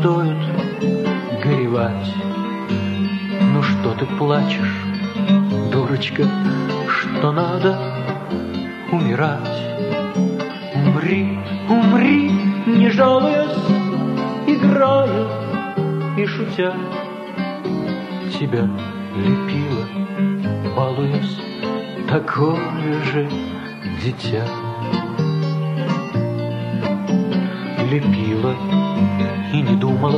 стоит горевать. Ну что ты плачешь, дурочка, что надо умирать? Умри, умри, не жалуясь, играя и шутя. Тебя лепила, балуясь, такое же дитя. Лепила и не думала,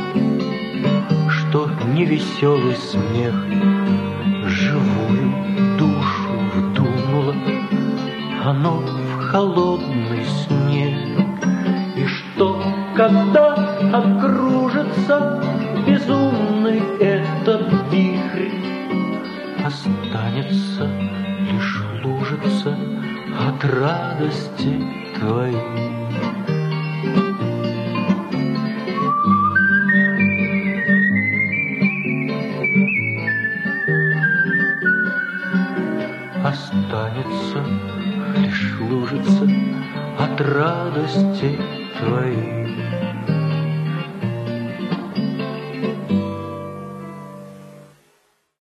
что невеселый смех живую душу вдунула оно в холодный снег. И что, когда окружится безумный этот вихрь, останется лишь лужица от радости твоей. Останется лишь лужица от радости твоей.